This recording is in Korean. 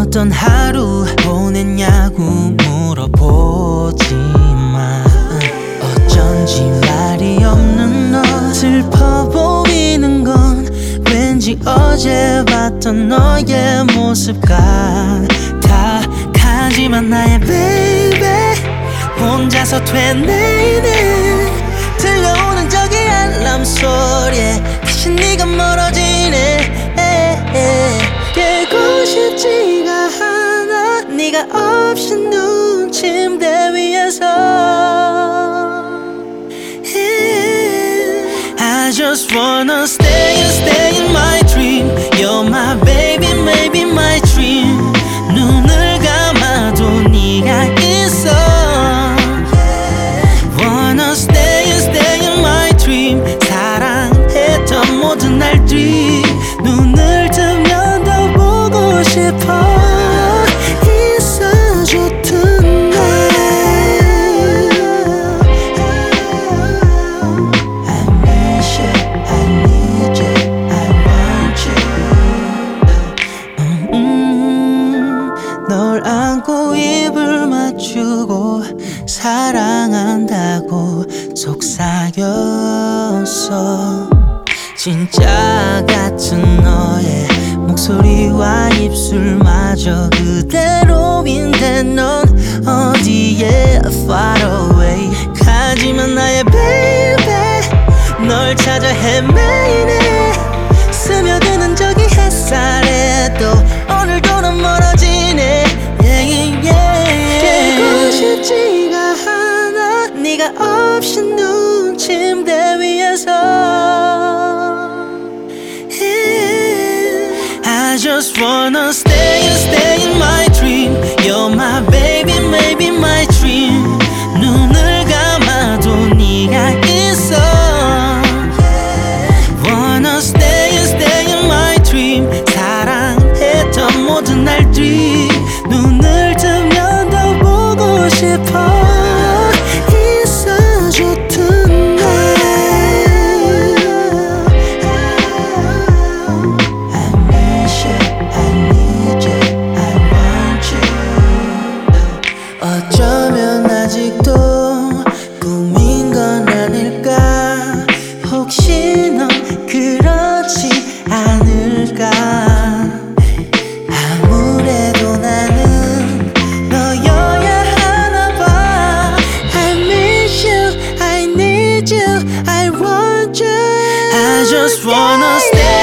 어떤 하루 보냈냐고 물어보지만 어쩐지 말이 없는 너 슬퍼 보이는 건 왠지 어제 봤던 너의 모습 같아. 하지만 나의 baby 혼자서 되뇌이네. 들려오는 저기 알람 소리에 다시 네가 멀어지네. 깨고 싶지가 않아 네가 없이 누운 침대 위에서. I just wanna stay in my dream. You're my baby, maybe my dream. 눈을 감아도 네가 있어. Wanna stay in my dream. 사랑했던 모든 날들이 눈을 뜨면 더 보고 싶어. 있어줘 tonight. I miss you, I need you, I want you. 널 안고 입을 맞추고 사랑한다고 속삭였어. 진짜 같은 너의 목소리와 입술마저 그대로인데 넌 어디에 far away. 하지만 나의 baby 널 찾아 헤매이네. 스며드는 저기 햇살에도 오늘도 넌 멀어지네. 깨고 싶지가 않아 네가 없이 누운 침대 위에서. I just wanna stay in my dream. You're my baby, maybe my dream. 눈을 감아도 네가 있어. Wanna stay in my dream. 사랑했던 모든 날들이 눈을 뜨면 더 보고 싶어. 있어줘 tonight. I miss you, I need you, I want you. 어쩌면 아직도 꿈인 건 아닐까. 혹시 넌 그렇지 않을까. 아무래도 나는 너여야 하나 봐. I miss you, I need you, I want you. I just wanna stay